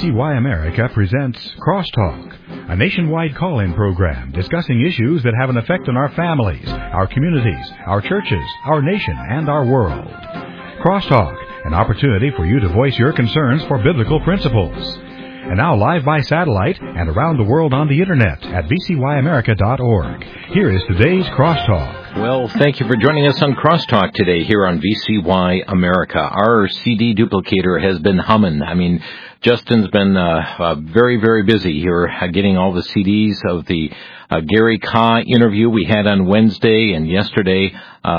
VCY America presents Crosstalk, a nationwide call-in program discussing issues that have an effect on our families, our communities, our churches, our nation, and our world. Crosstalk, an opportunity for you to voice your concerns for biblical principles. And now live by satellite and around the world on the Internet at vcyamerica.org. Here is today's Crosstalk. Well, thank you for joining us on Crosstalk today here on VCY America. Our CD duplicator has been humming. Justin's been very, very busy here getting all the CDs of the Gary Kah interview we had on Wednesday, and yesterday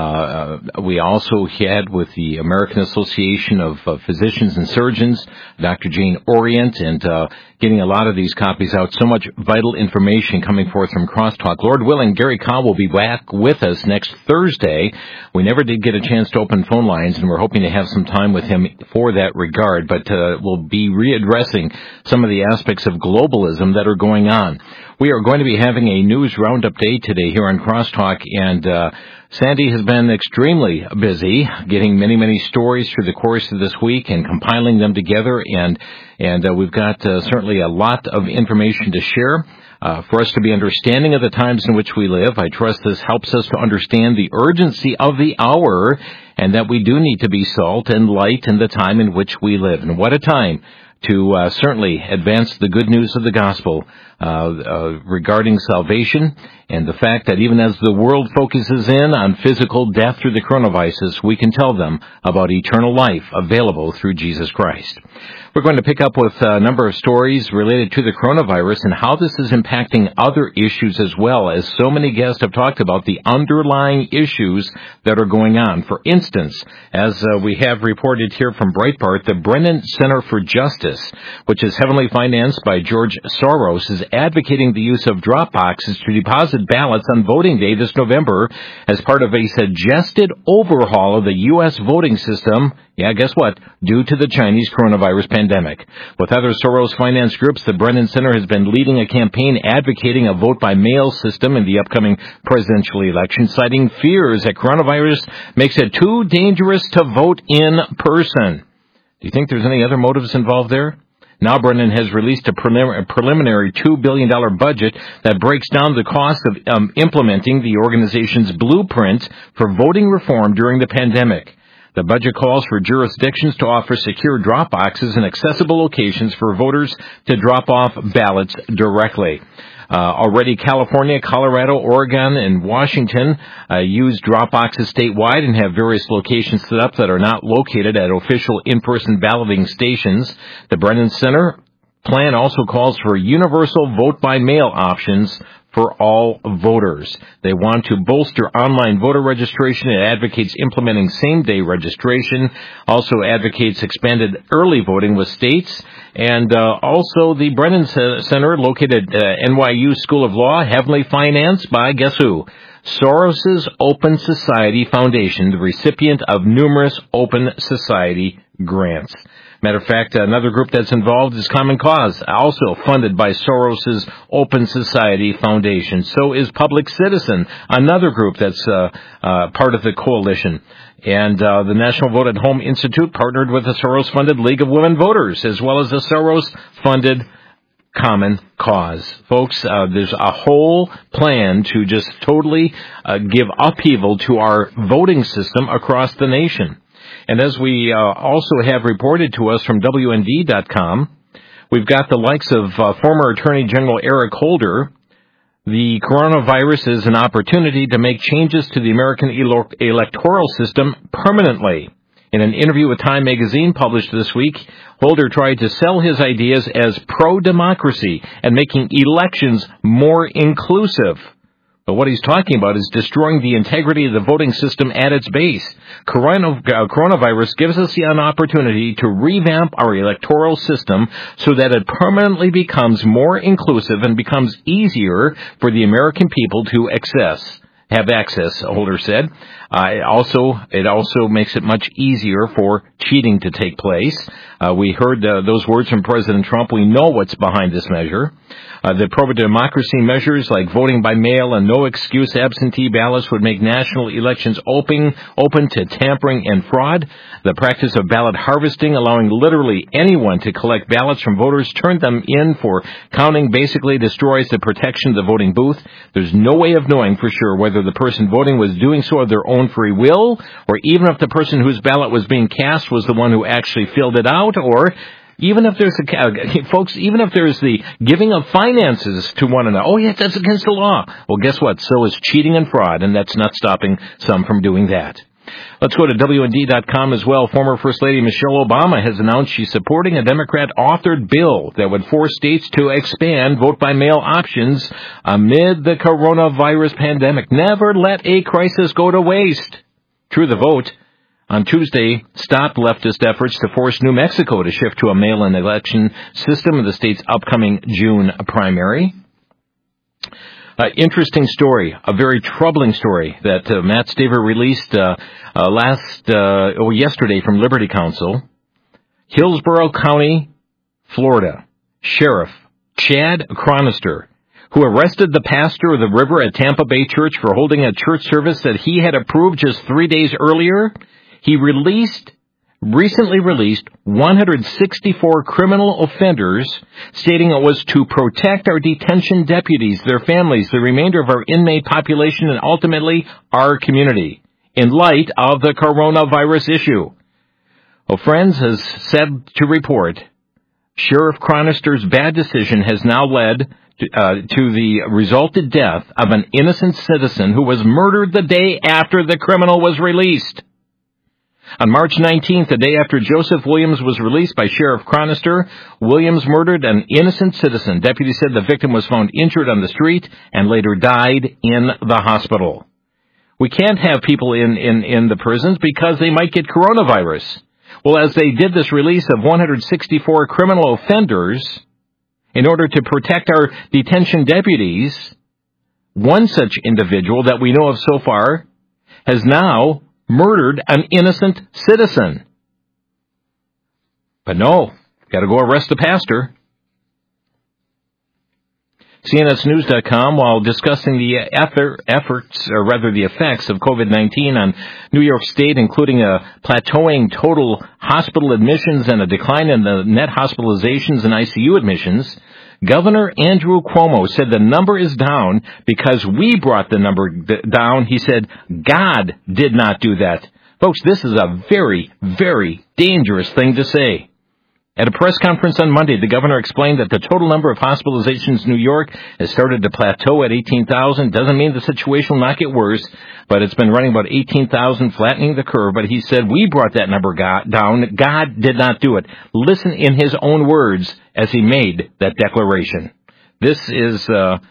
we also had with the American Association of Physicians and Surgeons, Dr. Jane Orient, and getting a lot of these copies out. So much vital information coming forth from Crosstalk. Lord willing, Gary Kah will be back with us next Thursday. We never did get a chance to open phone lines, and we're hoping to have some time with him for that regard, but we'll be readdressing some of the aspects of globalism that are going on. We are going to be having a news roundup day today here on Crosstalk, and Sandy has been extremely busy getting many, many stories through the course of this week and compiling them together, and we've got certainly a lot of information to share for us to be understanding of the times in which we live. I trust this helps us to understand the urgency of the hour and that we do need to be salt and light in the time in which we live. And what a time to certainly advance the good news of the gospel regarding salvation, and the fact that even as the world focuses in on physical death through the coronavirus, we can tell them about eternal life available through Jesus Christ. We're going to pick up with a number of stories related to the coronavirus and how this is impacting other issues as well, as so many guests have talked about the underlying issues that are going on. For instance, as we have reported here from Breitbart, the Brennan Center for Justice, which is heavily financed by George Soros, is advocating the use of drop boxes to deposit ballots on voting day this November as part of a suggested overhaul of the U.S. voting system. Yeah, guess what? Due to the Chinese coronavirus pandemic. With other Soros-financed groups, the Brennan Center has been leading a campaign advocating a vote-by-mail system in the upcoming presidential election, citing fears that coronavirus makes it too dangerous to vote in person. Do you think there's any other motives involved there? Now Brennan has released a preliminary $2 billion budget that breaks down the cost of implementing the organization's blueprint for voting reform during the pandemic. The budget calls for jurisdictions to offer secure drop boxes and accessible locations for voters to drop off ballots directly. Already California, Colorado, Oregon, and Washington use drop boxes statewide and have various locations set up that are not located at official in-person balloting stations. The Brennan Center plan also calls for universal vote-by-mail options for all voters. They want to bolster online voter registration and advocates implementing same-day registration, also advocates expanded early voting with states, and also the Brennan Center, located at NYU School of Law, heavily financed by, guess who? Soros's Open Society Foundation, the recipient of numerous Open Society grants. Matter of fact, another group that's involved is Common Cause, also funded by Soros's Open Society Foundation. So is Public Citizen, another group that's part of the coalition. And the National Vote at Home Institute partnered with the Soros-funded League of Women Voters, as well as the Soros-funded Common Cause. Folks, there's a whole plan to just totally give upheaval to our voting system across the nation. And as we also have reported to us from WND.com, we've got the likes of former Attorney General Eric Holder. The coronavirus is an opportunity to make changes to the American electoral system permanently. In an interview with Time magazine published this week, Holder tried to sell his ideas as pro-democracy and making elections more inclusive. But what he's talking about is destroying the integrity of the voting system at its base. Coronavirus gives us an opportunity to revamp our electoral system so that it permanently becomes more inclusive and becomes easier for the American people to have access, Holder said. It also makes it much easier for cheating to take place. We heard those words from President Trump. We know what's behind this measure. The pro-democracy measures like voting by mail and no-excuse absentee ballots would make national elections open to tampering and fraud. The practice of ballot harvesting, allowing literally anyone to collect ballots from voters, turn them in for counting, basically destroys the protection of the voting booth. There's no way of knowing for sure whether the person voting was doing so of their own free will, or even if the person whose ballot was being cast was the one who actually filled it out, or even if there's even if there's the giving of finances to one another. Oh, yes, that's against the law. Well, guess what? So is cheating and fraud, and that's not stopping some from doing that. Let's go to WND.com as well. Former First Lady Michelle Obama has announced she's supporting a Democrat-authored bill that would force states to expand vote-by-mail options amid the coronavirus pandemic. Never let a crisis go to waste. True, the vote on Tuesday stopped leftist efforts to force New Mexico to shift to a mail-in election system in the state's upcoming June primary. Interesting story, a very troubling story that Matt Staver released yesterday from Liberty Counsel. Hillsborough County, Florida, Sheriff Chad Chronister, who arrested the pastor of the River at Tampa Bay Church for holding a church service that he had approved just 3 days earlier. He recently released 164 criminal offenders, stating it was to protect our detention deputies, their families, the remainder of our inmate population, and ultimately our community, in light of the coronavirus issue. Well, Friends has said to report, Sheriff Chronister's bad decision has now led to the resulted death of an innocent citizen who was murdered the day after the criminal was released. On March 19th, the day after Joseph Williams was released by Sheriff Chronister, Williams murdered an innocent citizen. Deputies said the victim was found injured on the street and later died in the hospital. We can't have people in the prisons because they might get coronavirus. Well, as they did this release of 164 criminal offenders in order to protect our detention deputies, one such individual that we know of so far has now murdered an innocent citizen. But no, got to go arrest the pastor. CNSNews.com, while discussing the effects of COVID-19 on New York State, including a plateauing total hospital admissions and a decline in the net hospitalizations and ICU admissions, Governor Andrew Cuomo said the number is down because we brought the number down. He said, God did not do that. Folks, this is a very, very dangerous thing to say. At a press conference on Monday, the governor explained that the total number of hospitalizations in New York has started to plateau at 18,000. Doesn't mean the situation will not get worse, but it's been running about 18,000, flattening the curve. But he said, we brought that number down. God did not do it. Listen in his own words as he made that declaration. This is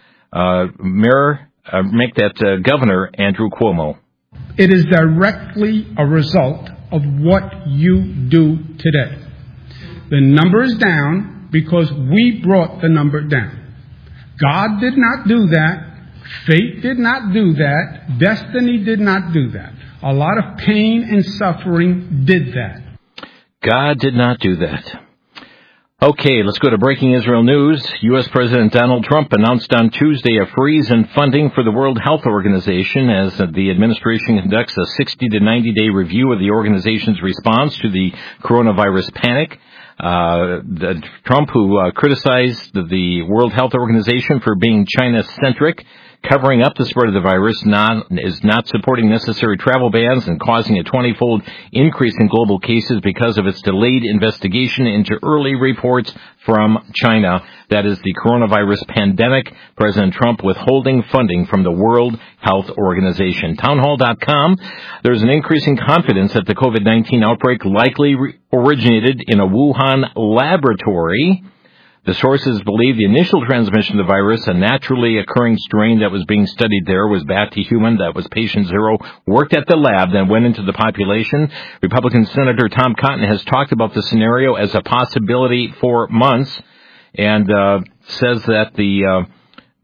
Governor Andrew Cuomo. It is directly a result of what you do today. The number is down because we brought the number down. God did not do that. Fate did not do that. Destiny did not do that. A lot of pain and suffering did that. God did not do that. Okay, let's go to breaking Israel news. U.S. President Donald Trump announced on Tuesday a freeze in funding for the World Health Organization as the administration conducts a 60 to 90-day review of the organization's response to the coronavirus panic. Trump, who criticized the World Health Organization for being China-centric, covering up the spread of the virus, is not supporting necessary travel bans and causing a 20-fold increase in global cases because of its delayed investigation into early reports from China. That is the coronavirus pandemic. President Trump withholding funding from the World Health Organization. Townhall.com, there's an increasing confidence that the COVID-19 outbreak likely originated in a Wuhan laboratory. The sources believe the initial transmission of the virus, a naturally occurring strain that was being studied there, was bat to human. That was patient zero, worked at the lab, then went into the population. Republican Senator Tom Cotton has talked about the scenario as a possibility for months and says that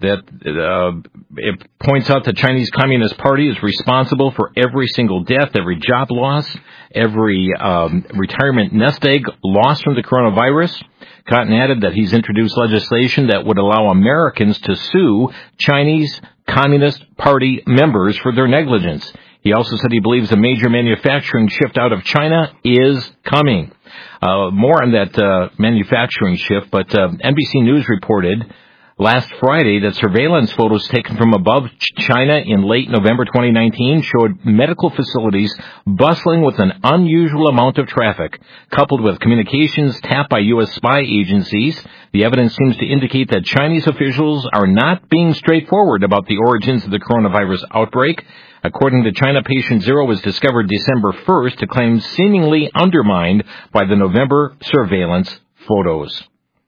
that it points out the Chinese Communist Party is responsible for every single death, every job loss, every retirement nest egg lost from the coronavirus. Cotton added that he's introduced legislation that would allow Americans to sue Chinese Communist Party members for their negligence. He also said he believes a major manufacturing shift out of China is coming. More on that manufacturing shift, but NBC News reported last Friday that surveillance photos taken from above China in late November 2019 showed medical facilities bustling with an unusual amount of traffic. Coupled with communications tapped by U.S. spy agencies, the evidence seems to indicate that Chinese officials are not being straightforward about the origins of the coronavirus outbreak. According to China, patient zero was discovered December 1st, a claim seemingly undermined by the November surveillance photos.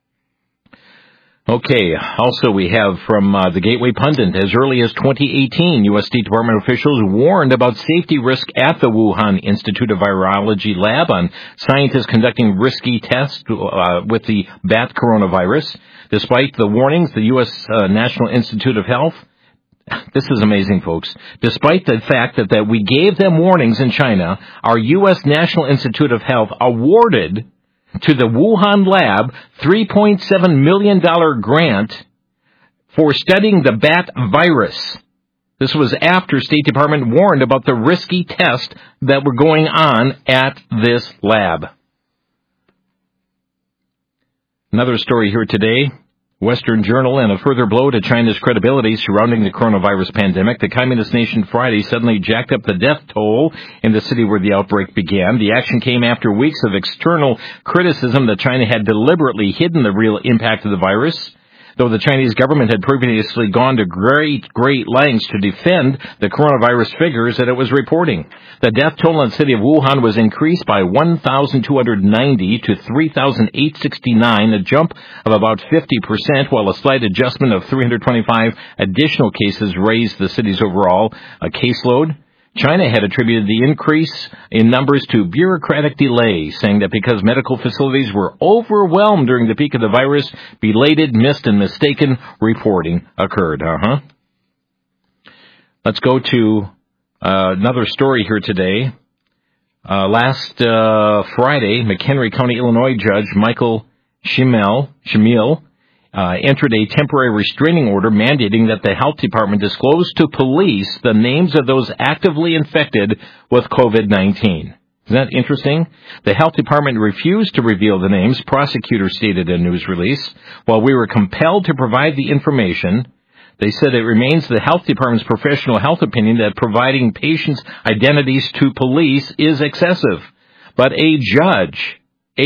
Okay, also we have from the Gateway Pundit, as early as 2018, U.S. State Department officials warned about safety risk at the Wuhan Institute of Virology lab on scientists conducting risky tests with the bat coronavirus. Despite the warnings, the U.S. National Institute of Health, this is amazing, folks. Despite the fact that we gave them warnings in China, our U.S. National Institute of Health awarded to the Wuhan lab $3.7 million grant for studying the bat virus. This was after State Department warned about the risky tests that were going on at this lab. Another story here today. Western Journal, and a further blow to China's credibility surrounding the coronavirus pandemic. The communist nation Friday suddenly jacked up the death toll in the city where the outbreak began. The action came after weeks of external criticism that China had deliberately hidden the real impact of the virus. Though the Chinese government had previously gone to great lengths to defend the coronavirus figures that it was reporting. The death toll in the city of Wuhan was increased by 1,290 to 3,869, a jump of about 50%, while a slight adjustment of 325 additional cases raised the city's overall caseload. China had attributed the increase in numbers to bureaucratic delay, saying that because medical facilities were overwhelmed during the peak of the virus, belated, missed, and mistaken reporting occurred. Let's go to another story here today. Last Friday, McHenry County, Illinois Judge Michael Shamil entered a temporary restraining order mandating that the health department disclose to police the names of those actively infected with COVID-19. Isn't that interesting? The health department refused to reveal the names, prosecutors stated in a news release. While we were compelled to provide the information, they said it remains the health department's professional health opinion that providing patients' identities to police is excessive. But a judge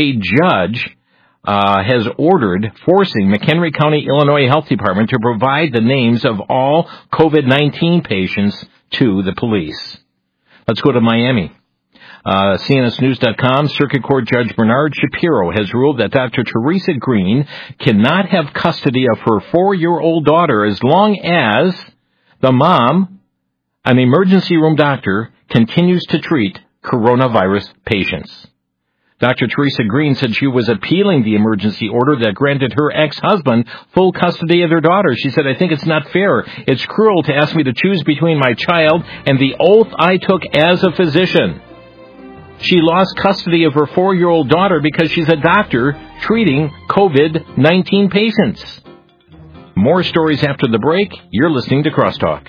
has ordered forcing McHenry County, Illinois Health Department to provide the names of all COVID-19 patients to the police. Let's go to Miami. CNSnews.com, Circuit Court Judge Bernard Shapiro has ruled that Dr. Teresa Green cannot have custody of her 4-year-old daughter as long as the mom, an emergency room doctor, continues to treat coronavirus patients. Dr. Teresa Green said she was appealing the emergency order that granted her ex-husband full custody of their daughter. She said, "I think it's not fair. It's cruel to ask me to choose between my child and the oath I took as a physician." She lost custody of her 4-year-old daughter because she's a doctor treating COVID-19 patients. More stories after the break. You're listening to Crosstalk.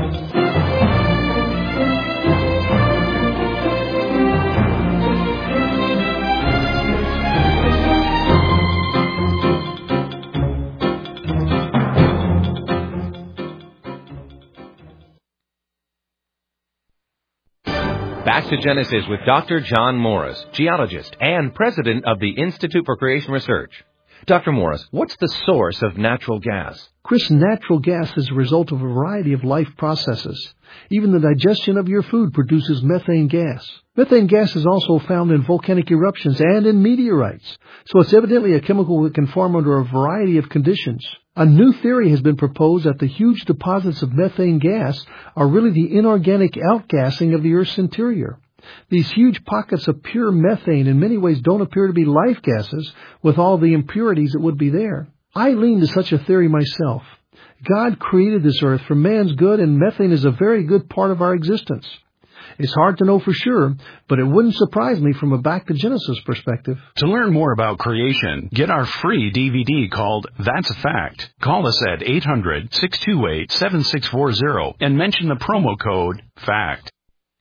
Back to Genesis with Dr. John Morris, geologist and president of the Institute for Creation Research. Dr. Morris, what's the source of natural gas? Chris, natural gas is a result of a variety of life processes. Even the digestion of your food produces methane gas. Methane gas is also found in volcanic eruptions and in meteorites. So it's evidently a chemical that can form under a variety of conditions. A new theory has been proposed that the huge deposits of methane gas are really the inorganic outgassing of the Earth's interior. These huge pockets of pure methane in many ways don't appear to be life gases with all the impurities that would be there. I lean to such a theory myself. God created this earth for man's good, and methane is a very good part of our existence. It's hard to know for sure, but it wouldn't surprise me from a back to Genesis perspective. To learn more about creation, get our free DVD called That's a Fact. Call us at 800-628-7640 and mention the promo code FACT.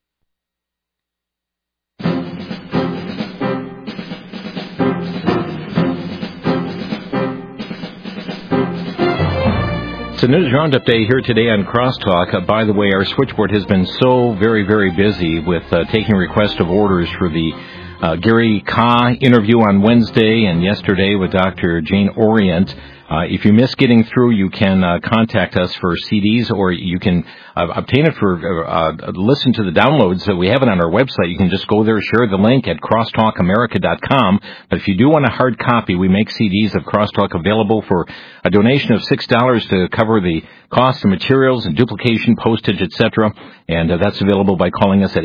It's a News Roundup Day here today on Crosstalk. By the way, our switchboard has been so very, very busy with taking requests of orders for the Gary Kah interview on Wednesday and yesterday with Dr. Jane Orient. If you miss getting through, you can contact us for CDs, or you can obtain it for listen to the downloads. We have it on our website. You can just go there, share the link at crosstalkamerica.com. But if you do want a hard copy, we make CDs of Crosstalk available for a donation of $6 to cover the cost of materials and duplication, postage, etc. And that's available by calling us at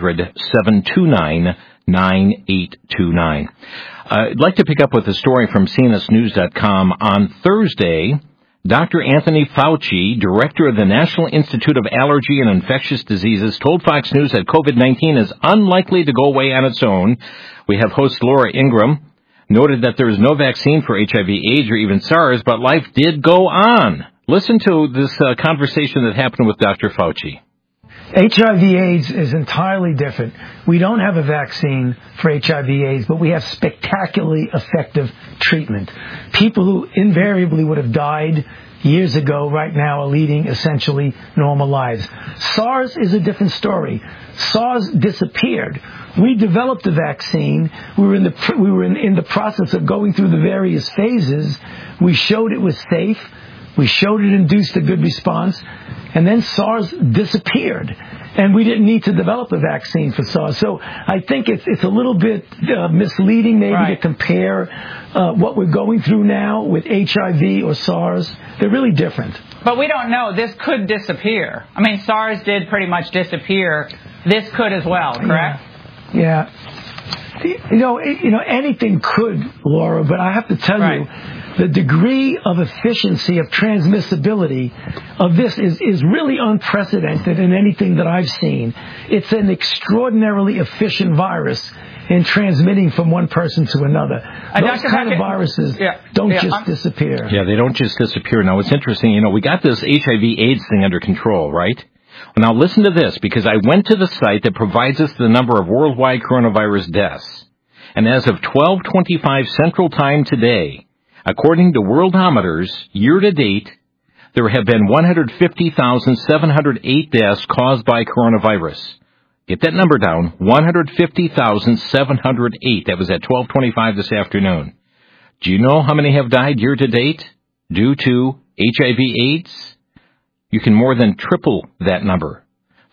800-729-9829. I'd like to pick up with a story from CNSNews.com. On Thursday, Dr. Anthony Fauci, director of the National Institute of Allergy and Infectious Diseases, told Fox News that COVID-19 is unlikely to go away on its own. We have host Laura Ingraham, noted that there is no vaccine for HIV/AIDS or even SARS, but life did go on. Listen to this conversation that happened with Dr. Fauci. HIV/AIDS is entirely different. We don't have a vaccine for HIV/AIDS, but we have spectacularly effective treatment. People who invariably would have died years ago right now are leading essentially normal lives. SARS is a different story. SARS disappeared. We developed a vaccine. We were in the process of going through the various phases. We showed it was safe. We showed it induced a good response, and then SARS disappeared, and we didn't need to develop a vaccine for SARS. So I think it's a little bit misleading maybe to compare what we're going through now with HIV or SARS. They're really different. But we don't know. This could disappear. I mean, SARS did pretty much disappear. This could as well, correct? Yeah. You know, anything could, Laura, but I have to tell you, the degree of efficiency of transmissibility of this is really unprecedented in anything that I've seen. It's an extraordinarily efficient virus in transmitting from one person to another. Those kind of viruses don't just disappear. Yeah, they don't just disappear. Now, it's interesting, we got this HIV/AIDS thing under control, right? Now, listen to this, because I went to the site that provides us the number of worldwide coronavirus deaths. And as of 12:25 Central Time today, according to Worldometers, year-to-date, there have been 150,708 deaths caused by coronavirus. Get that number down, 150,708. That was at 12:25 this afternoon. Do you know how many have died year-to-date due to HIV/AIDS? You can more than triple that number,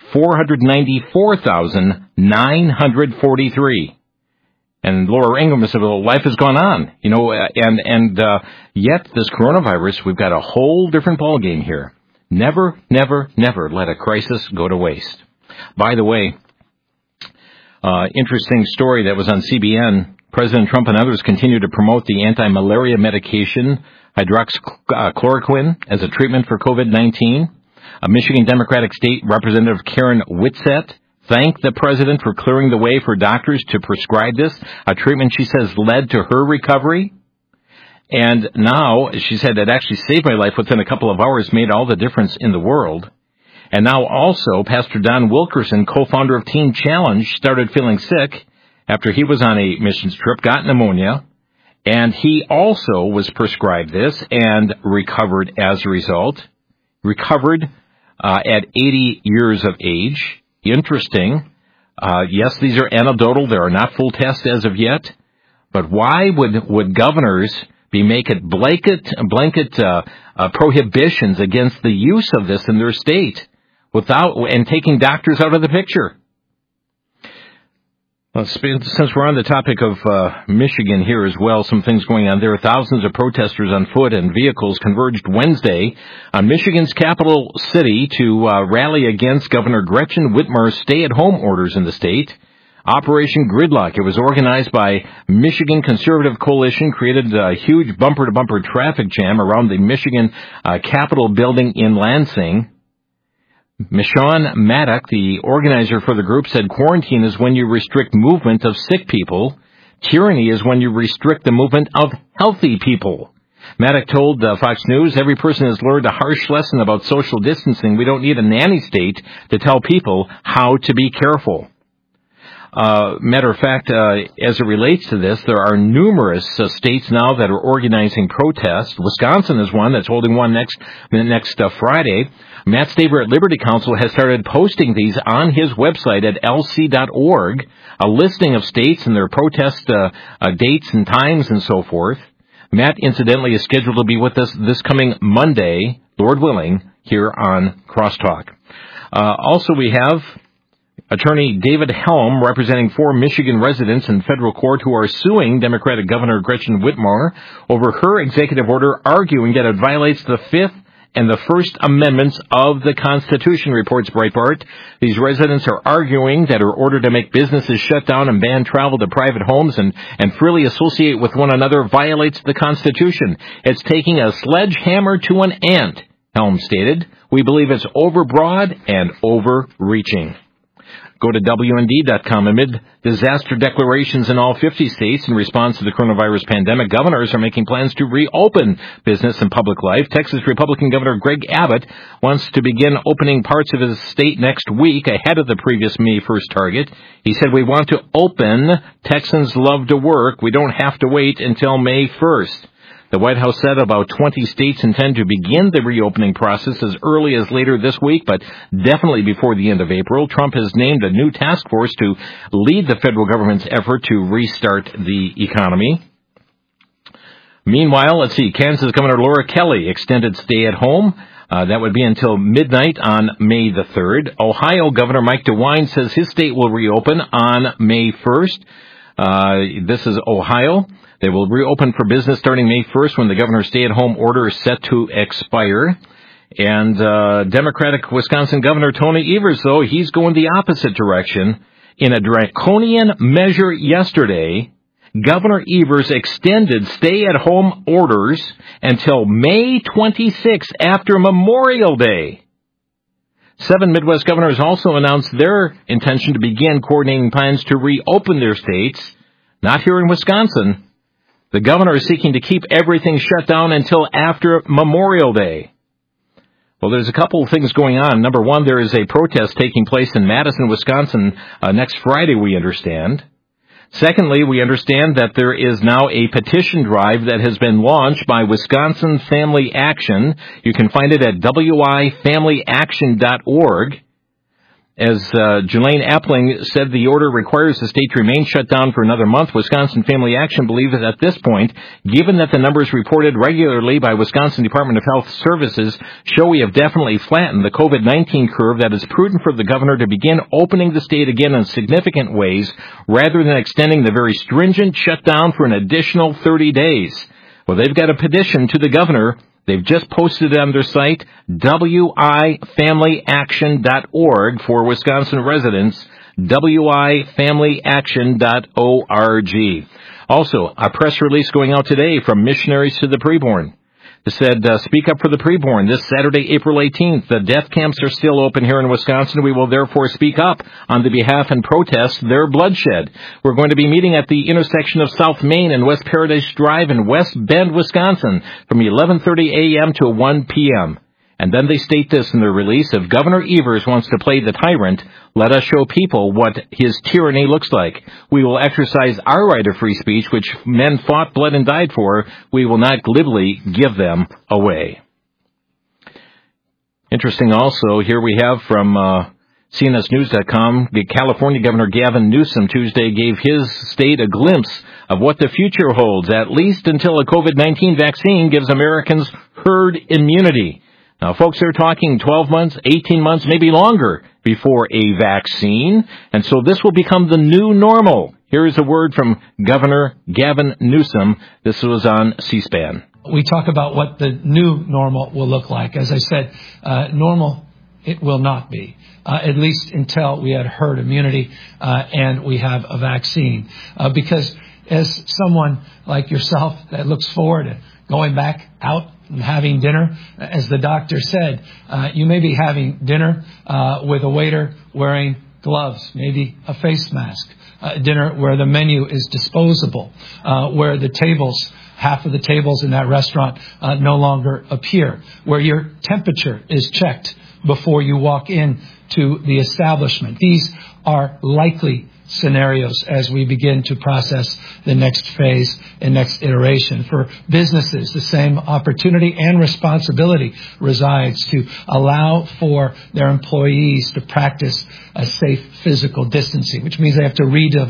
494,943. And Laura Ingraham said, well, life has gone on, and yet this coronavirus, we've got a whole different ballgame here. Never, never, never let a crisis go to waste. By the way, interesting story that was on CBN. President Trump and others continue to promote the anti-malaria medication hydroxychloroquine as a treatment for COVID-19. Michigan Democratic State Representative Karen Whitsett thanked the president for clearing the way for doctors to prescribe this, a treatment she says led to her recovery. And now, she said, it actually saved my life within a couple of hours, made all the difference in the world. And now also, Pastor Don Wilkerson, co-founder of Teen Challenge, started feeling sick after he was on a missions trip, got pneumonia, and he also was prescribed this and recovered as a result. Recovered at 80 years of age. Interesting. Yes, these are anecdotal. There are not full tests as of yet. But why would governors be making blanket prohibitions against the use of this in their state and taking doctors out of the picture? Well, since we're on the topic of Michigan here as well, some things going on there. Thousands of protesters on foot and vehicles converged Wednesday on Michigan's capital city to rally against Governor Gretchen Whitmer's stay-at-home orders in the state. Operation Gridlock. It was organized by Michigan Conservative Coalition, created a huge bumper-to-bumper traffic jam around the Michigan Capitol building in Lansing. Michonne Maddock, the organizer for the group, said quarantine is when you restrict movement of sick people. Tyranny is when you restrict the movement of healthy people. Maddock told Fox News, every person has learned a harsh lesson about social distancing. We don't need a nanny state to tell people how to be careful. Matter of fact, as it relates to this, there are numerous states now that are organizing protests. Wisconsin is one that's holding one next Friday. Matt Staver at Liberty Counsel has started posting these on his website at lc.org, a listing of states and their protest dates and times and so forth. Matt, incidentally, is scheduled to be with us this coming Monday, Lord willing, here on Crosstalk. Also, we have Attorney David Helm, representing 4 Michigan residents in federal court who are suing Democratic Governor Gretchen Whitmer over her executive order, arguing that it violates the Fifth and the First Amendments of the Constitution, reports Breitbart. These residents are arguing that her order to make businesses shut down and ban travel to private homes and freely associate with one another violates the Constitution. It's taking a sledgehammer to an ant, Helm stated. We believe it's overbroad and overreaching. Go to WND.com. Amid disaster declarations in all 50 states in response to the coronavirus pandemic, governors are making plans to reopen business and public life. Texas Republican Governor Greg Abbott wants to begin opening parts of his state next week ahead of the previous May 1st target. He said, we want to open. Texans love to work. We don't have to wait until May 1st. The White House said about 20 states intend to begin the reopening process as early as later this week, but definitely before the end of April. Trump has named a new task force to lead the federal government's effort to restart the economy. Meanwhile, Kansas Governor Laura Kelly extended stay at home. That would be until midnight on May the 3rd. Ohio Governor Mike DeWine says his state will reopen on May 1st. This is Ohio. They will reopen for business starting May 1st when the governor's stay-at-home order is set to expire. And Democratic Wisconsin Governor Tony Evers, though, he's going the opposite direction. In a draconian measure yesterday, Governor Evers extended stay-at-home orders until May 26th after Memorial Day. 7 Midwest governors also announced their intention to begin coordinating plans to reopen their states. Not here in Wisconsin. The governor is seeking to keep everything shut down until after Memorial Day. Well, there's a couple of things going on. Number one, there is a protest taking place in Madison, Wisconsin next Friday, we understand. Secondly, we understand that there is now a petition drive that has been launched by Wisconsin Family Action. You can find it at wifamilyaction.org. As Jelaine Appling said, the order requires the state to remain shut down for another month. Wisconsin Family Action believes that at this point, given that the numbers reported regularly by Wisconsin Department of Health Services show we have definitely flattened the COVID-19 curve, that it's prudent for the governor to begin opening the state again in significant ways rather than extending the very stringent shutdown for an additional 30 days. Well, they've got a petition to the governor. They've just posted it on their site, wifamilyaction.org for Wisconsin residents, wifamilyaction.org. Also, a press release going out today from Missionaries to the Preborn. It said, speak up for the preborn. This Saturday, April 18th, the death camps are still open here in Wisconsin. We will therefore speak up on the behalf and protest their bloodshed. We're going to be meeting at the intersection of South Main and West Paradise Drive in West Bend, Wisconsin from 11:30 a.m. to 1 p.m. And then they state this in their release, if Governor Evers wants to play the tyrant, let us show people what his tyranny looks like. We will exercise our right of free speech, which men fought, bled, and died for. We will not glibly give them away. Interesting also, here we have from CNSNews.com, California Governor Gavin Newsom Tuesday gave his state a glimpse of what the future holds, at least until a COVID-19 vaccine gives Americans herd immunity. Now, folks, they're talking 12 months, 18 months, maybe longer before a vaccine, and so this will become the new normal. Here is a word from Governor Gavin Newsom. This was on C-SPAN. We talk about what the new normal will look like. As I said, normal it will not be, at least until we had herd immunity and we have a vaccine. Because as someone like yourself that looks forward to going back out and having dinner, as the doctor said, you may be having dinner with a waiter wearing gloves, maybe a face mask, dinner where the menu is disposable, where the tables, half of the tables in that restaurant no longer appear, where your temperature is checked before you walk in to the establishment. These are likely scenarios as we begin to process the next phase and next iteration. For businesses, the same opportunity and responsibility resides to allow for their employees to practice a safe physical distancing, which means they have to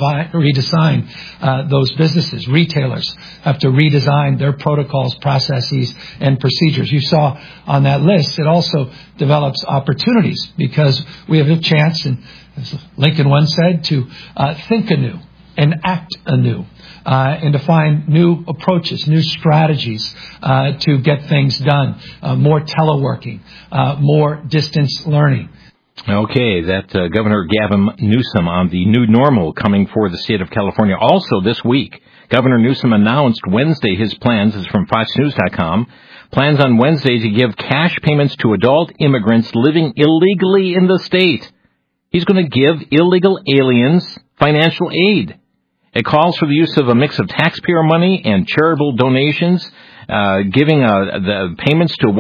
redesign those businesses. Retailers have to redesign their protocols, processes, and procedures. You saw on that list, it also develops opportunities because we have a chance, and as Lincoln once said, to think anew and act anew, and to find new approaches, new strategies to get things done, more teleworking, more distance learning. Okay, that Governor Gavin Newsom on the new normal coming for the state of California. Also this week, Governor Newsom announced Wednesday his plans, this is from FoxNews.com, plans on Wednesday to give cash payments to adult immigrants living illegally in the state. He's going to give illegal aliens financial aid. It calls for the use of a mix of taxpayer money and charitable donations, giving the payments to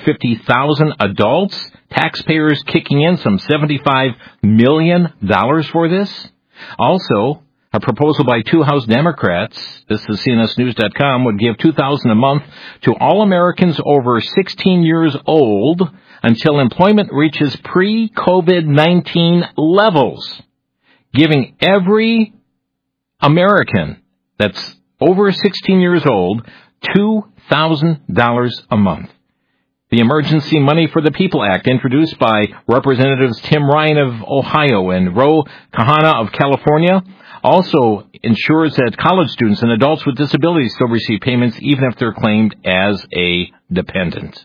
150,000 adults, taxpayers kicking in some $75 million for this. Also, a proposal by two House Democrats, this is CNSNews.com, would give $2,000 a month to all Americans over 16 years old until employment reaches pre-COVID-19 levels, giving every American that's over 16 years old $2,000 a month. The Emergency Money for the People Act, introduced by Representatives Tim Ryan of Ohio and Ro Khanna of California, also ensures that college students and adults with disabilities still receive payments even if they're claimed as a dependent.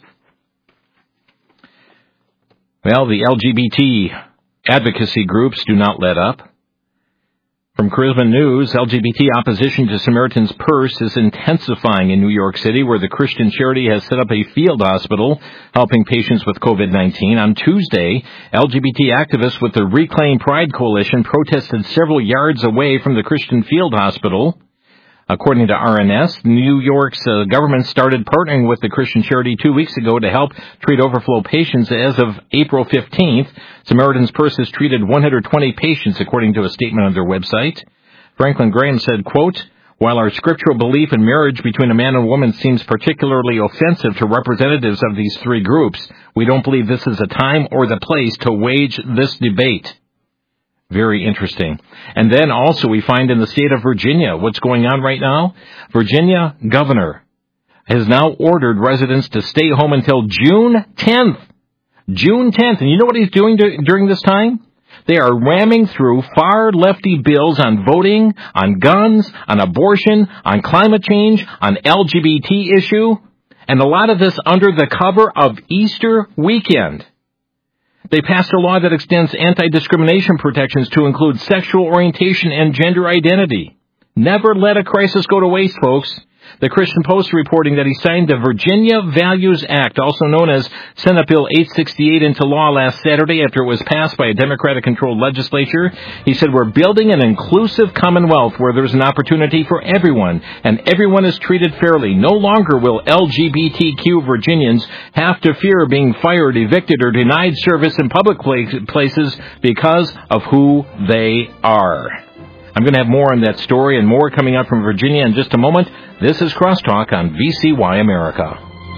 Well, the LGBT advocacy groups do not let up. From Charisma News, LGBT opposition to Samaritan's Purse is intensifying in New York City, where the Christian charity has set up a field hospital helping patients with COVID-19. On Tuesday, LGBT activists with the Reclaim Pride Coalition protested several yards away from the Christian field hospital. According to RNS, New York's government started partnering with the Christian charity 2 weeks ago to help treat overflow patients. As of April 15th, Samaritan's Purse has treated 120 patients, according to a statement on their website. Franklin Graham said, quote, "While our scriptural belief in marriage between a man and a woman seems particularly offensive to representatives of these three groups, we don't believe this is a time or the place to wage this debate." Very interesting. And then also we find in the state of Virginia what's going on right now. Virginia governor has now ordered residents to stay home until June 10th. June 10th. And you know what he's doing during this time? They are ramming through far lefty bills on voting, on guns, on abortion, on climate change, on LGBT issue, and a lot of this under the cover of Easter weekend. They passed a law that extends anti-discrimination protections to include sexual orientation and gender identity. Never let a crisis go to waste, folks. The Christian Post reporting that he signed the Virginia Values Act, also known as Senate Bill 868, into law last Saturday after it was passed by a Democratic-controlled legislature. He said, "We're building an inclusive commonwealth where there's an opportunity for everyone, and everyone is treated fairly. No longer will LGBTQ Virginians have to fear being fired, evicted, or denied service in public places because of who they are." I'm going to have more on that story and more coming up from Virginia in just a moment. This is Crosstalk on VCY America.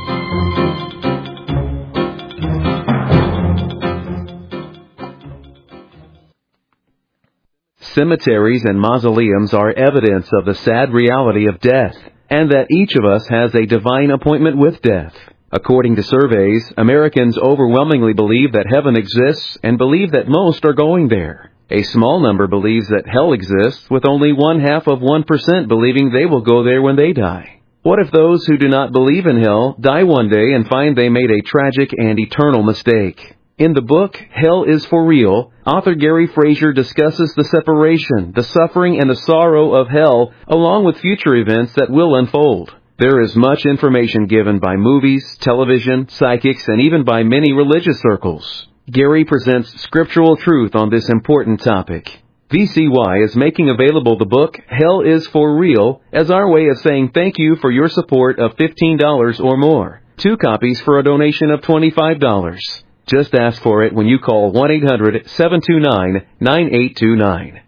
Cemeteries and mausoleums are evidence of the sad reality of death, and that each of us has a divine appointment with death. According to surveys, Americans overwhelmingly believe that heaven exists and believe that most are going there. A small number believes that hell exists, with only 0.5% believing they will go there when they die. What if those who do not believe in hell die one day and find they made a tragic and eternal mistake? In the book, Hell is for Real, author Gary Frazier discusses the separation, the suffering, and the sorrow of hell, along with future events that will unfold. There is much information given by movies, television, psychics, and even by many religious circles. Gary presents scriptural truth on this important topic. VCY is making available the book, Hell is for Real, as our way of saying thank you for your support of $15 or more. 2 copies for a donation of $25. Just ask for it when you call 1-800-729-9829.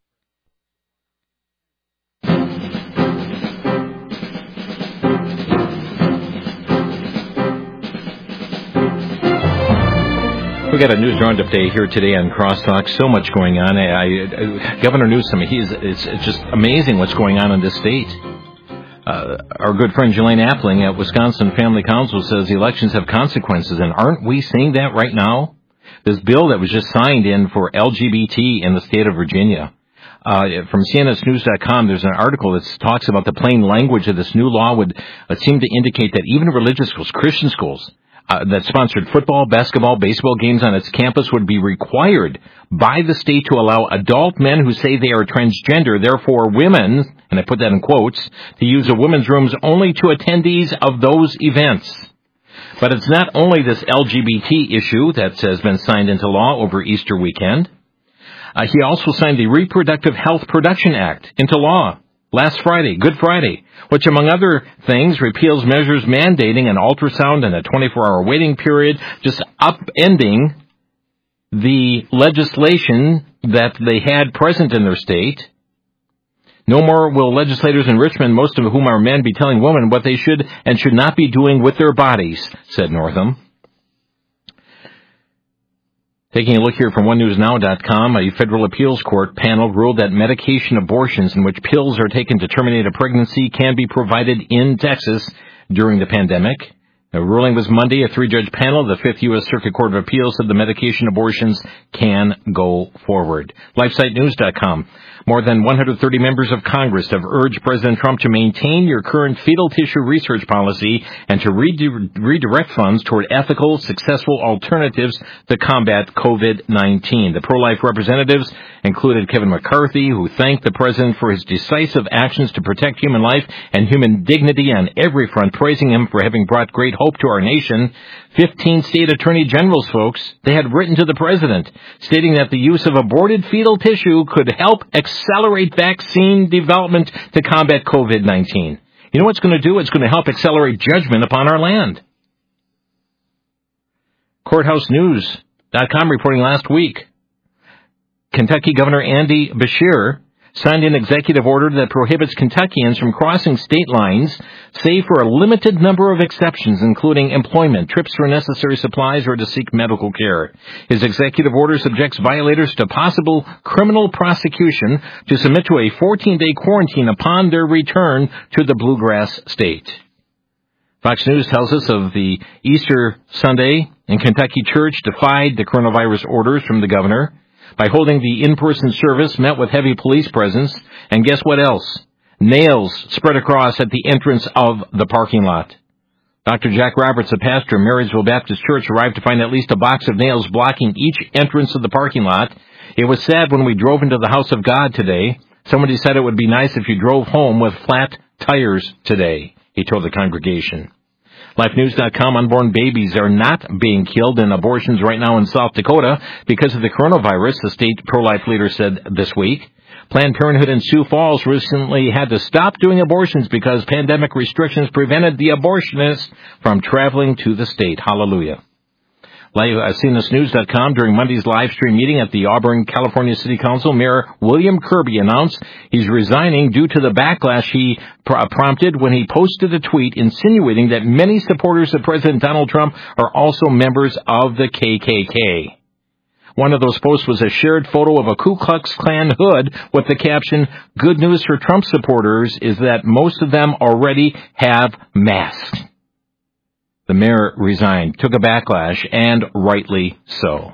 We got a news roundup day here today on Crosstalk. So much going on. Governor Newsom, it's just amazing what's going on in this state. Our good friend Ghislaine Appling at Wisconsin Family Council says the elections have consequences, and aren't we seeing that right now? This bill that was just signed in for LGBT in the state of Virginia. From CNSnews.com, there's an article that talks about the plain language of this new law would seem to indicate that even religious schools, Christian schools, that sponsored football, basketball, baseball games on its campus would be required by the state to allow adult men who say they are transgender, therefore women, and I put that in quotes, to use the women's rooms only to attendees of those events. But it's not only this LGBT issue that has been signed into law over Easter weekend. He also signed the Reproductive Health Production Act into law last Friday, Good Friday, which, among other things, repeals measures mandating an ultrasound and a 24-hour waiting period, just upending the legislation that they had present in their state. No more will legislators in Richmond, most of whom are men, be telling women what they should and should not be doing with their bodies, said Northam. Taking a look here from OneNewsNow.com, a federal appeals court panel ruled that medication abortions in which pills are taken to terminate a pregnancy can be provided in Texas during the pandemic. The ruling was Monday. A 3-judge panel of the 5th U.S. Circuit Court of Appeals said the medication abortions can go forward. LifeSiteNews.com. More than 130 members of Congress have urged President Trump to maintain your current fetal tissue research policy and to redirect funds toward ethical, successful alternatives to combat COVID-19. The pro-life representatives included Kevin McCarthy, who thanked the president for his decisive actions to protect human life and human dignity on every front, praising him for having brought great hope to our nation. 15 state attorney generals, folks, they had written to the president, stating that the use of aborted fetal tissue could help accelerate vaccine development to combat COVID-19. You know what it's going to do? It's going to help accelerate judgment upon our land. CourthouseNews.com reporting last week, Kentucky Governor Andy Beshear signed an executive order that prohibits Kentuckians from crossing state lines, save for a limited number of exceptions, including employment, trips for necessary supplies, or to seek medical care. His executive order subjects violators to possible criminal prosecution to submit to a 14-day quarantine upon their return to the Bluegrass State. Fox News tells us of the Easter Sunday in Kentucky church defied the coronavirus orders from the governor by holding the in-person service, met with heavy police presence, and guess what else? Nails spread across at the entrance of the parking lot. Dr. Jack Roberts, a pastor of Marysville Baptist Church, arrived to find at least a box of nails blocking each entrance of the parking lot. It was sad when we drove into the house of God today. Somebody said it would be nice if you drove home with flat tires today, he told the congregation. LifeNews.com, unborn babies are not being killed in abortions right now in South Dakota because of the coronavirus, the state pro-life leader said this week. Planned Parenthood in Sioux Falls recently had to stop doing abortions because pandemic restrictions prevented the abortionists from traveling to the state. Hallelujah. CNSnews.com, during Monday's live stream meeting at the Auburn, California City Council, Mayor William Kirby announced he's resigning due to the backlash he prompted when he posted a tweet insinuating that many supporters of President Donald Trump are also members of the KKK. One of those posts was a shared photo of a Ku Klux Klan hood with the caption, "Good news for Trump supporters is that most of them already have masks." The mayor resigned, took a backlash, and rightly so.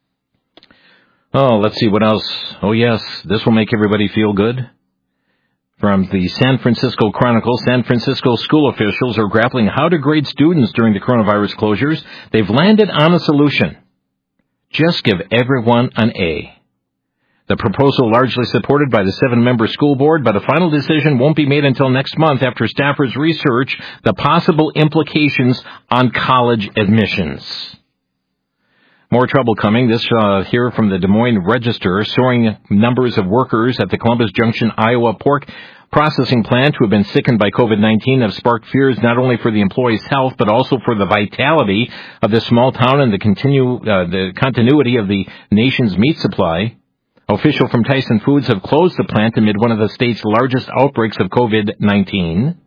Oh, let's see what else. Oh, yes, this will make everybody feel good. From the San Francisco Chronicle, San Francisco school officials are grappling how to grade students during the coronavirus closures. They've landed on a solution. Just give everyone an A. The proposal largely supported by the 7-member school board, but a final decision won't be made until next month after staffers research the possible implications on college admissions. More trouble coming. This here from the Des Moines Register. Soaring numbers of workers at the Columbus Junction, Iowa pork processing plant who have been sickened by COVID-19 have sparked fears not only for the employees' health, but also for the vitality of this small town and the continuity of the nation's meat supply. Officials from Tyson Foods have closed the plant amid one of the state's largest outbreaks of COVID-19.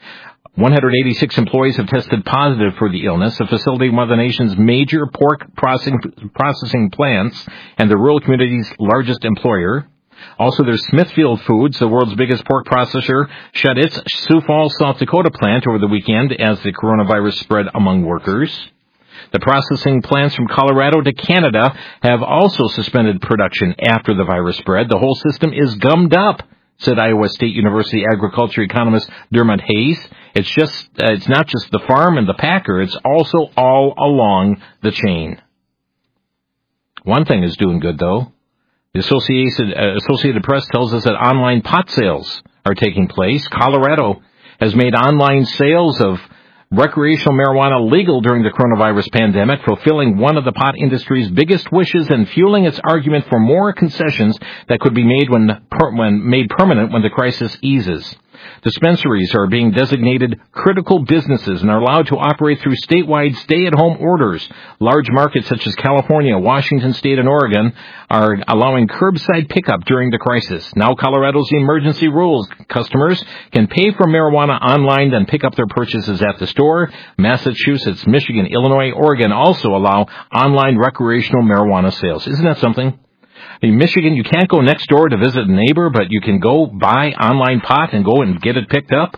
186 employees have tested positive for the illness. The facility, one of the nation's major pork processing plants and the rural community's largest employer. Also, there's Smithfield Foods, the world's biggest pork processor, shut its Sioux Falls, South Dakota plant over the weekend as the coronavirus spread among workers. The processing plants from Colorado to Canada have also suspended production after the virus spread. The whole system is gummed up, said Iowa State University agriculture economist Dermot Hayes. It's not just the farm and the packer, it's also all along the chain. One thing is doing good, though. The Associated Press tells us that online pot sales are taking place. Colorado has made online sales of recreational marijuana legal during the coronavirus pandemic, fulfilling one of the pot industry's biggest wishes and fueling its argument for more concessions that could be made when made permanent when the crisis eases. Dispensaries are being designated critical businesses and are allowed to operate through statewide stay-at-home orders. Large markets such as California, Washington State, and Oregon are allowing curbside pickup during the crisis. Now Colorado's emergency rules. Customers can pay for marijuana online, then pick up their purchases at the store. Massachusetts, Michigan, Illinois, Oregon also allow online recreational marijuana sales. Isn't that something? In Michigan, you can't go next door to visit a neighbor, but you can go buy online pot and go and get it picked up.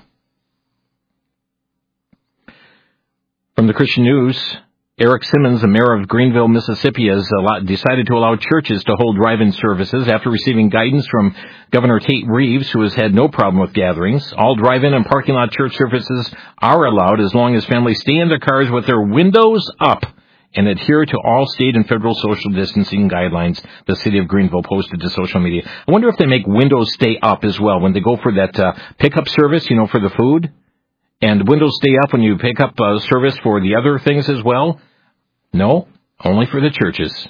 From the Christian News, Eric Simmons, the mayor of Greenville, Mississippi, has decided to allow churches to hold drive-in services after receiving guidance from Governor Tate Reeves, who has had no problem with gatherings. All drive-in and parking lot church services are allowed as long as families stay in their cars with their windows up and adhere to all state and federal social distancing guidelines, the city of Greenville posted to social media. I wonder if they make windows stay up as well when they go for that pickup service, for the food. And windows stay up when you pick up service for the other things as well? No, only for the churches.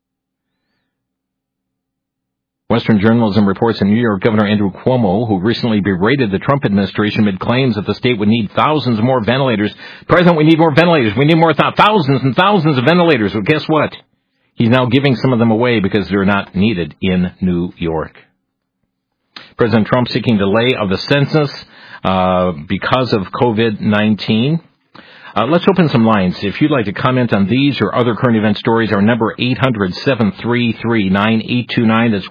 Western Journalism reports that New York Governor Andrew Cuomo, who recently berated the Trump administration amid claims that the state would need thousands more ventilators. President, we need more ventilators. We need more thousands and thousands of ventilators. Well, guess what? He's now giving some of them away because they're not needed in New York. President Trump seeking delay of the census because of COVID-19. Let's open some lines. If you'd like to comment on these or other current event stories, our number 800-733-9829. That's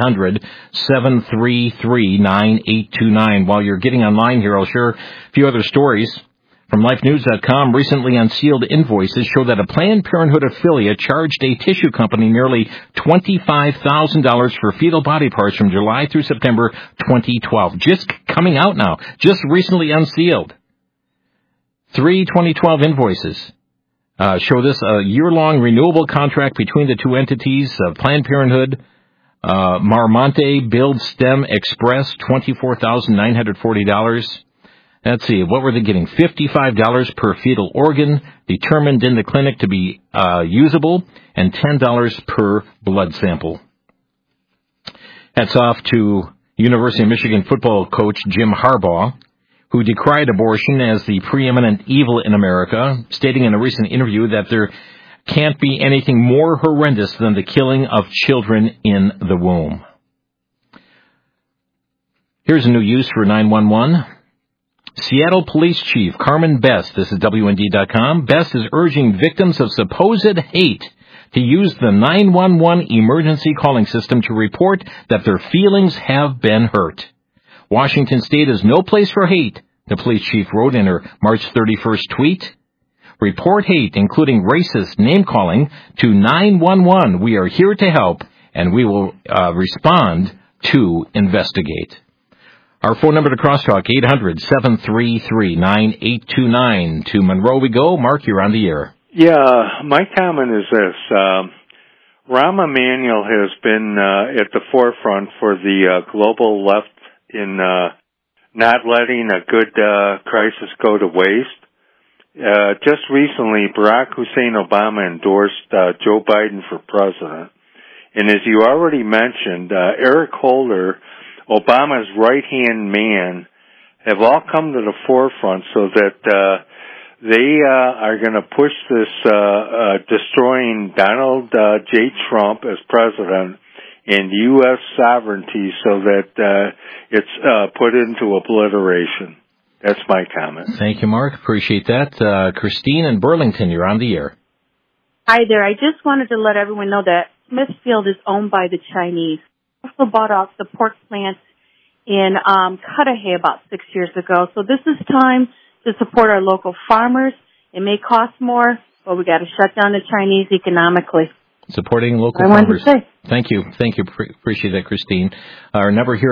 1-800-733-9829. While you're getting online here, I'll share a few other stories. From LifeNews.com, recently unsealed invoices show that a Planned Parenthood affiliate charged a tissue company nearly $25,000 for fetal body parts from July through September 2012. Just coming out now. Just recently unsealed. 3 2012 invoices show this a year-long renewable contract between the two entities, Planned Parenthood, Marmonte, Build Stem Express, $24,940. Let's see, what were they getting? $55 per fetal organ, determined in the clinic to be usable, and $10 per blood sample. Hats off to University of Michigan football coach Jim Harbaugh, who decried abortion as the preeminent evil in America, stating in a recent interview that there can't be anything more horrendous than the killing of children in the womb. Here's a new use for 911. Seattle Police Chief Carmen Best, this is WND.com, Best is urging victims of supposed hate to use the 911 emergency calling system to report that their feelings have been hurt. Washington State is no place for hate, the police chief wrote in her March 31st tweet. Report hate, including racist name-calling, to 911. We are here to help, and we will respond to investigate. Our phone number to Crosstalk, 800-733-9829. To Monroe we go. Mark, you're on the air. Yeah, my comment is this. Rahm Emanuel has been at the forefront for the global left in not letting a good crisis go to waste. Just recently, Barack Hussein Obama endorsed Joe Biden for president. And as you already mentioned, Eric Holder, Obama's right-hand man, have all come to the forefront so that they are going to push this destroying Donald J. Trump as president and U.S. sovereignty so that it's put into obliteration. That's my comment. Thank you, Mark. Appreciate that. Christine in Burlington, you're on the air. Hi there. I just wanted to let everyone know that Smithfield is owned by the Chinese. Also bought off the pork plant in Cudahy about 6 years ago. So this is time to support our local farmers. It may cost more, but we got to shut down the Chinese economically. Supporting local farmers. Thank you. Appreciate that, Christine. Our number here,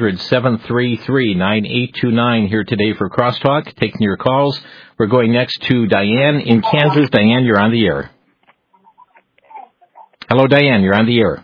800-733-9829 here today for Crosstalk, taking your calls. We're going next to Diane in Kansas. Diane, you're on the air. Hello, Diane, you're on the air.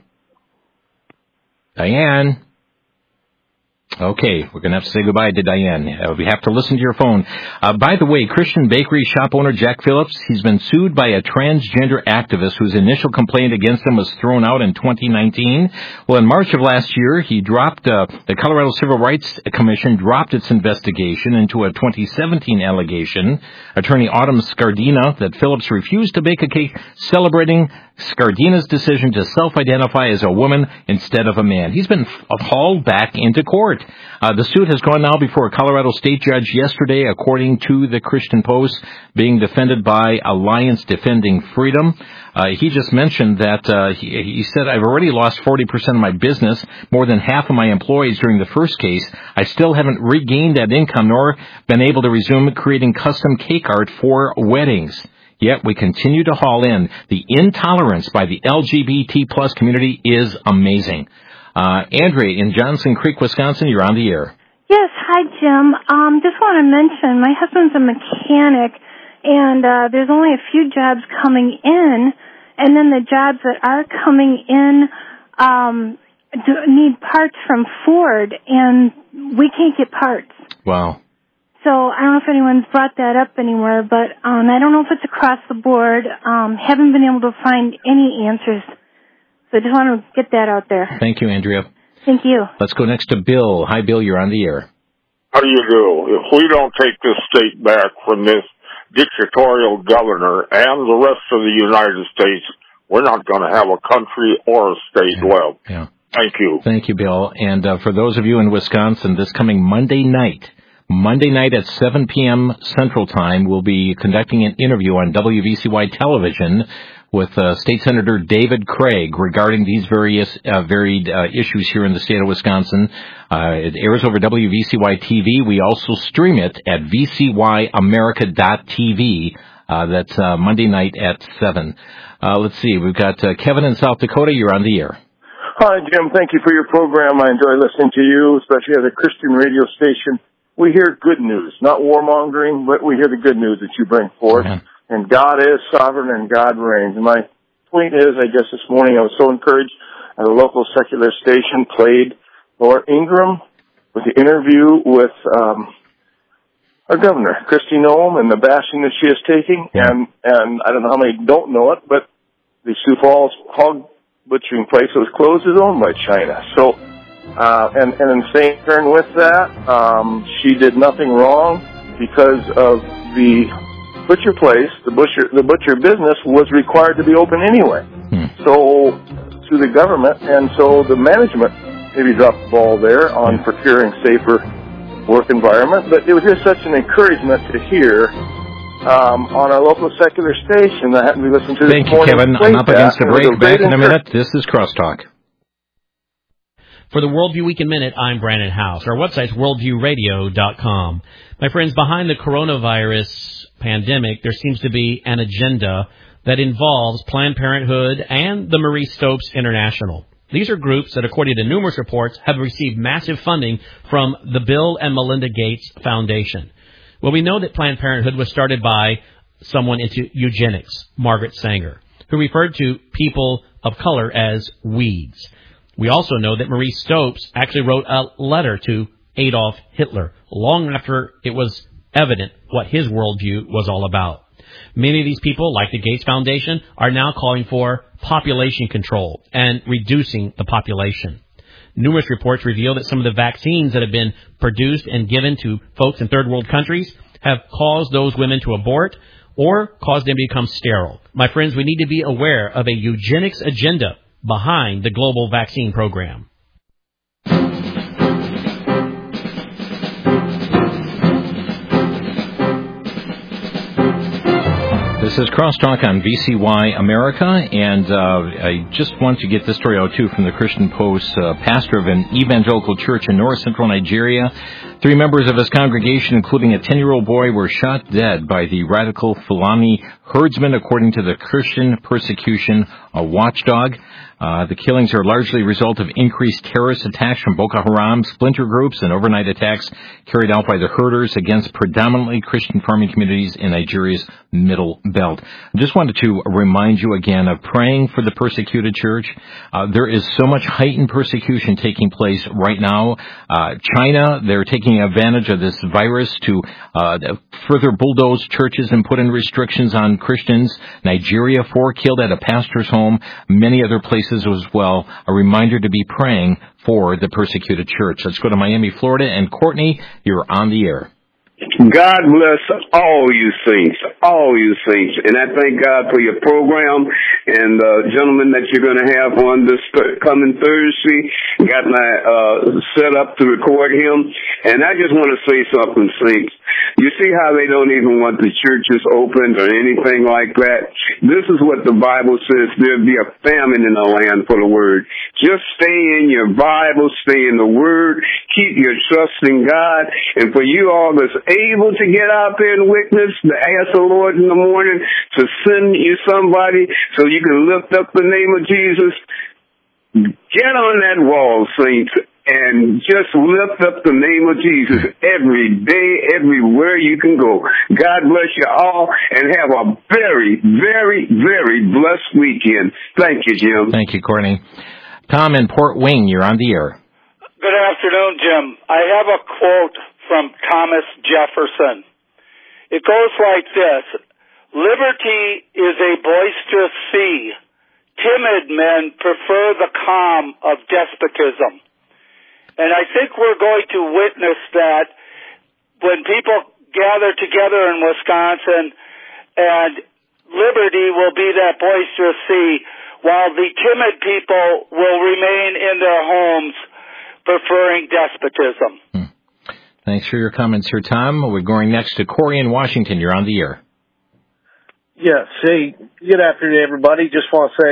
Diane. Okay, we're going to have to say goodbye to Diane. We have to listen to your phone. By the way, Christian Bakery shop owner Jack Phillips, he's been sued by a transgender activist whose initial complaint against him was thrown out in 2019. Well, in March of last year, he dropped, the Colorado Civil Rights Commission dropped its investigation into a 2017 allegation. Attorney Autumn Scardina that Phillips refused to bake a cake celebrating Scardina's decision to self-identify as a woman instead of a man. He's been hauled back into court. The suit has gone now before a Colorado state judge yesterday, according to the Christian Post, being defended by Alliance Defending Freedom. He just mentioned that he said, I've already lost 40% of my business, more than half of my employees during the first case. I still haven't regained that income nor been able to resume creating custom cake art for weddings. Yet we continue to haul in. The intolerance by the LGBT plus community is amazing. Andrea in Johnson Creek, Wisconsin, you're on the air. Yes, hi Jim. Just want to mention my husband's a mechanic, and there's only a few jobs coming in, and then the jobs that are coming in need parts from Ford, and we can't get parts. Wow. So I don't know if anyone's brought that up anywhere, but I don't know if it's across the board. Haven't been able to find any answers. So I just want to get that out there. Thank you, Andrea. Thank you. Let's go next to Bill. Hi, Bill. You're on the air. How do you do? If we don't take this state back from this dictatorial governor and the rest of the United States, we're not going to have a country or a state left. Yeah. Thank you. Thank you, Bill. And for those of you in Wisconsin, this coming Monday night at 7 p.m. Central Time, we'll be conducting an interview on WVCY television with State Senator David Craig regarding these various varied issues here in the state of Wisconsin. It airs over WVCY TV. We also stream it at vcyamerica.tv. That's Monday night at 7. Let's see. We've got Kevin in South Dakota. You're on the air. Hi, Jim. Thank you for your program. I enjoy listening to you, especially at a Christian radio station. We hear good news, not warmongering, but we hear the good news that you bring forth. Yeah. And God is sovereign and God reigns. And my point is, I guess this morning I was so encouraged at a local secular station played Laura Ingraham with the interview with our governor, Kristi Noem, and the bashing that she is taking. Yeah. And I don't know how many don't know it, but the Sioux Falls hog butchering place that was closed is owned by China. So, and in same turn with that, she did nothing wrong because of the butcher place, the butcher business was required to be open anyway. So, through the government, and so the management maybe dropped the ball there on procuring safer work environment, but it was just such an encouragement to hear on our local secular station that we listened to. Thank you, Kevin. I'm up against the break. Back in a minute. This is Crosstalk. For the Worldview Week in Minute, I'm Brandon House. Our website's worldviewradio.com. My friends, behind the coronavirus pandemic, there seems to be an agenda that involves Planned Parenthood and the Marie Stopes International. These are groups that, according to numerous reports, have received massive funding from the Bill and Melinda Gates Foundation. Well, we know that Planned Parenthood was started by someone into eugenics, Margaret Sanger, who referred to people of color as weeds. We also know that Maurice Stopes actually wrote a letter to Adolf Hitler long after it was evident what his worldview was all about. Many of these people, like the Gates Foundation, are now calling for population control and reducing the population. Numerous reports reveal that some of the vaccines that have been produced and given to folks in third world countries have caused those women to abort or caused them to become sterile. My friends, we need to be aware of a eugenics agenda behind the global vaccine program. This is Crosstalk on VCY America, and I just want to get this story out, too, from the Christian Post. Pastor of an evangelical church in north-central Nigeria. 3 members of his congregation, including a 10-year-old boy, were shot dead by the radical Fulani herdsmen, according to the Christian Persecution Watchdog. The killings are largely a result of increased terrorist attacks from Boko Haram, splinter groups, and overnight attacks carried out by the herders against predominantly Christian farming communities in Nigeria's Middle Belt. I just wanted to remind you again of praying for the persecuted church. There is so much heightened persecution taking place right now. China, they're taking advantage of this virus to further bulldoze churches and put in restrictions on Christians. Nigeria, 4 killed at a pastor's home. Many other places as well. A reminder to be praying for the persecuted church. Let's go to Miami, Florida. And Courtney, you're on the air. God bless all you saints. And I thank God for your program and the gentleman that you're going to have on this coming Thursday. Got my set up to record him. And I just want to say something, saints. You see how they don't even want the churches opened or anything like that? This is what the Bible says. There'll be a famine in the land for the word. Just stay in your Bible, stay in the word, keep your trust in God. And for you all that's able to get out there and witness, to ask the Lord in the morning to send you somebody so you can lift up the name of Jesus, get on that wall, saints, and just lift up the name of Jesus every day, everywhere you can go. God bless you all, and have a very, very, very blessed weekend. Thank you, Jim. Thank you, Courtney. Tom in Port Wing, you're on the air. Good afternoon, Jim. I have a quote from Thomas Jefferson. It goes like this: liberty is a boisterous sea. Timid men prefer the calm of despotism. And I think we're going to witness that when people gather together in Wisconsin, and liberty will be that boisterous sea, while the timid people will remain in their homes preferring despotism. Thanks for your comments here, Tom. We're going next to Corey in Washington. You're on the air. Yes. Hey, good afternoon, everybody. Just want to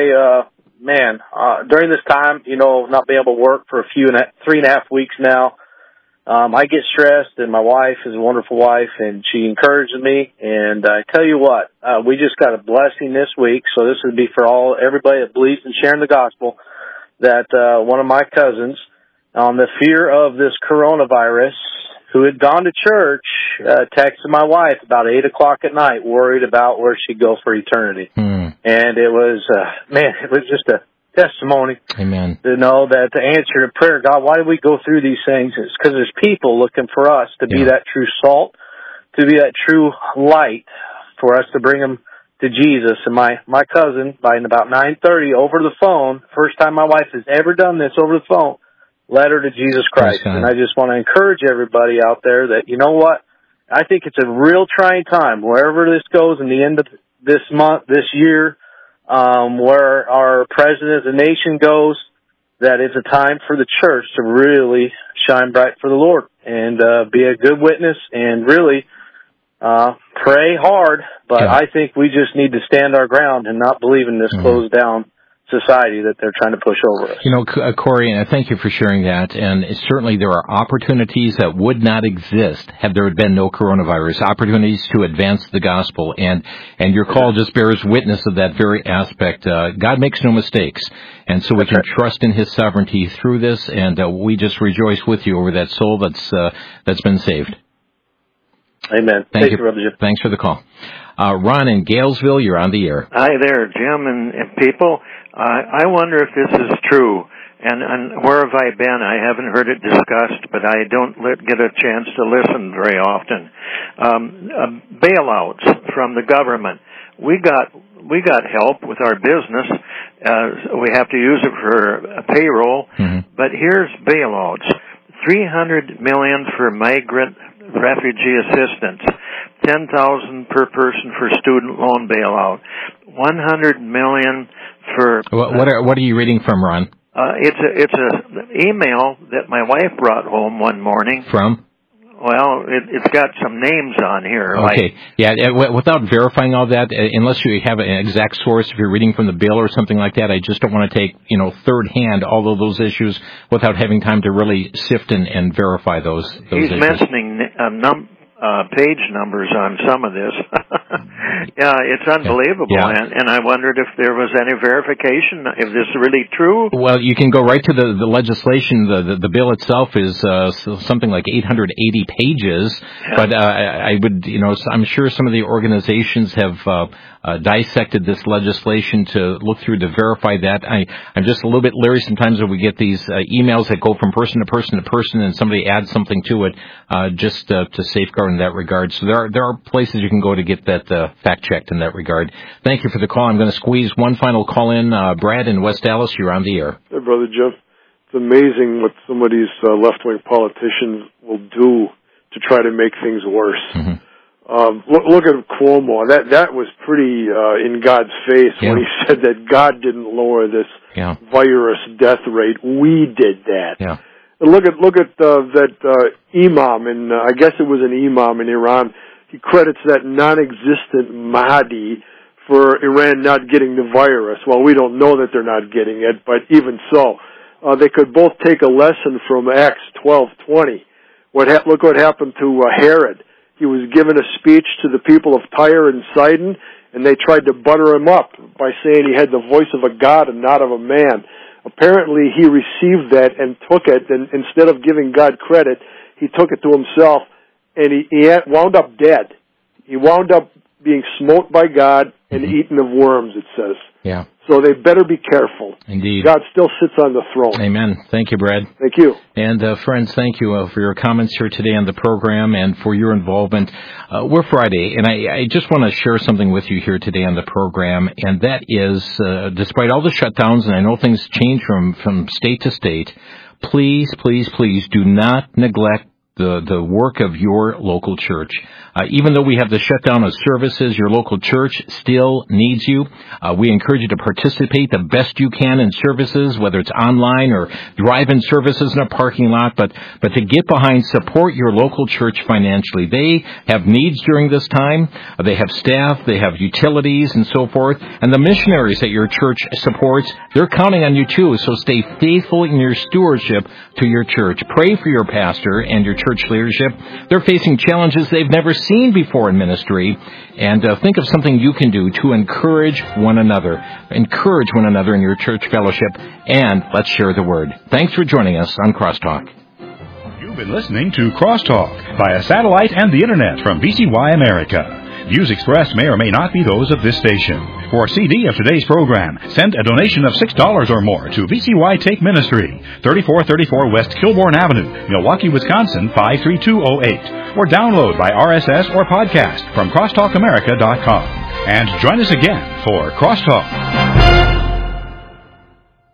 say, during this time, not being able to work for 3.5 weeks now, I get stressed, and my wife is a wonderful wife, and she encourages me. And I tell you what, we just got a blessing this week. So this would be for everybody that believes in sharing the gospel, that one of my cousins, on the fear of this coronavirus, who had gone to church, texted my wife about 8 o'clock at night, worried about where she'd go for eternity. And it was, it was just a testimony. Amen. To know that to answer the prayer, God, why do we go through these things? It's because there's people looking for us to be that true salt, to be that true light, for us to bring them to Jesus. And my cousin, by about 9:30 over the phone, first time my wife has ever done this over the phone, led her to Jesus Christ. And I just want to encourage everybody out there that, you know what, I think it's a real trying time, wherever this goes in the end of this month, this year, where our president of the nation goes, that it's a time for the church to really shine bright for the Lord and be a good witness and really pray hard. But I think we just need to stand our ground and not believe in this closed down society that they're trying to push over us. You know, Corey, and thank you for sharing that. And certainly there are opportunities that would not exist had there been no coronavirus, opportunities to advance the gospel. And your call just bears witness of that very aspect. God makes no mistakes. And so we can trust in His sovereignty through this. And we just rejoice with you over that soul that's been saved. Amen. Thank you, Brother Jim. Thanks for the call. Ron in Galesville, you're on the air. Hi there, Jim and people. I wonder if this is true, and where have I been? I haven't heard it discussed, but I don't get a chance to listen very often. Bailouts from the government. We got help with our business. We have to use it for payroll, but here's bailouts. $300 million for migrant refugee assistance, $10,000 per person for student loan bailout, $100 million for. What are you reading from, Ron? It's a email that my wife brought home one morning. From? Well, it's got some names on here. Okay. Without verifying all that, unless you have an exact source, if you're reading from the bill or something like that, I just don't want to take, third hand all of those issues without having time to really sift and verify those He's issues. Mentioning page numbers on some of this. Yeah, it's unbelievable. Yeah. And I wondered if there was any verification, if this is really true. Well, you can go right to the legislation. The bill itself is something like 880 pages. Yeah. But I would, I'm sure some of the organizations have dissected this legislation to look through to verify that. I'm just a little bit leery sometimes when we get these emails that go from person to person to person and somebody adds something to it just to safeguard in that regard. So there are places you can go to get that fact checked in that regard. Thank you for the call. I'm going to squeeze one final call in. Brad in West Dallas, you're on the air. Hey, Brother Jeff. It's amazing what some of these left-wing politicians will do to try to make things worse. Look at Cuomo. That was pretty in God's face when he said that God didn't lower this virus death rate. We did that. Yeah. And look at that imam in I guess it was an imam in Iran. He credits that non-existent Mahdi for Iran not getting the virus. Well, we don't know that they're not getting it, but even so, they could both take a lesson from Acts 12:20. Look what happened to Herod. He was given a speech to the people of Tyre and Sidon, and they tried to butter him up by saying he had the voice of a god and not of a man. Apparently, he received that and took it, and instead of giving God credit, he took it to himself, and he wound up dead. He wound up being smote by God and eaten of worms, it says. Yeah. So they better be careful. Indeed. God still sits on the throne. Amen. Thank you, Brad. Thank you. And friends, thank you for your comments here today on the program and for your involvement. We're Friday, and I just want to share something with you here today on the program, and that is, despite all the shutdowns, and I know things change from state to state, please, please, please do not neglect the work of your local church. Even though we have the shutdown of services, your local church still needs you. We encourage you to participate the best you can in services, whether it's online or drive-in services in a parking lot, but to get behind, support your local church financially. They have needs during this time. They have staff, they have utilities and so forth. And the missionaries that your church supports, they're counting on you too. So stay faithful in your stewardship to your church. Pray for your pastor and your church leadership. They're facing challenges they've never seen before in ministry, and think of something you can do to encourage one another. Encourage one another in your church fellowship, and let's share the word. Thanks for joining us on Crosstalk. You've been listening to Crosstalk via satellite and the internet from VCY America. Views expressed may or may not be those of this station. For a CD of today's program, send a donation of $6 or more to VCY Take Ministry, 3434 West Kilbourne Avenue, Milwaukee, Wisconsin, 53208. Or download by RSS or podcast from crosstalkamerica.com. And join us again for Crosstalk.